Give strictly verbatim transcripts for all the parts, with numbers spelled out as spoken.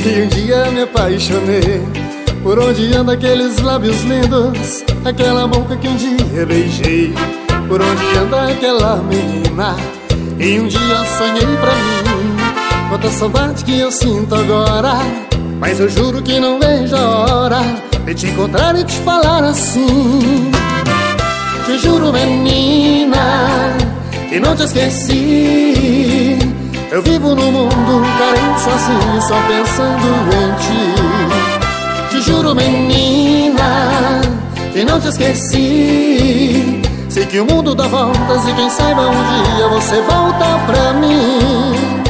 E um dia me apaixonei por onde anda aqueles lábios lindos, aquela boca que um dia beijei. Por onde anda aquela menina, e um dia sonhei pra mim. Quanta saudade que eu sinto agora, mas eu juro que não vejo a hora de te encontrar e te falar assim. Te juro, menina, e não te esqueci. Eu vivo no mundo carente, sozinho, só pensando em ti. Te juro, menina, e não te esqueci. Sei que o mundo dá voltas e quem sabe um dia você volta pra mim.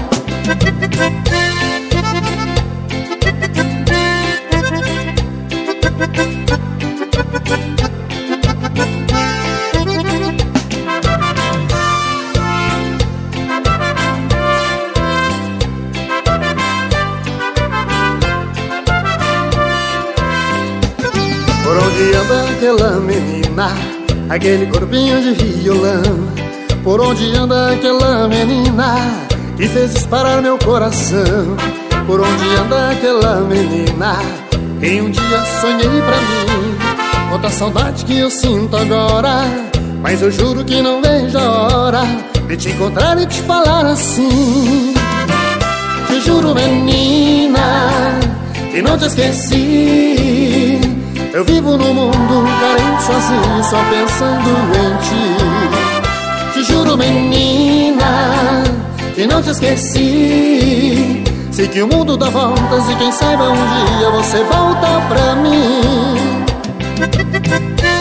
Por onde anda aquela menina, aquele corpinho de violão? Por onde anda aquela menina que fez disparar meu coração? Por onde anda aquela menina que um dia sonhei pra mim? Quanta saudade que eu sinto agora, mas eu juro que não vejo a hora de te encontrar e te falar assim. Te juro, menina, que não te esqueci. Eu vivo no mundo carente, sozinho, só pensando em ti. Te juro, menina, que não te esqueci. Sei que o mundo dá voltas e quem sabe um dia você volta pra mim.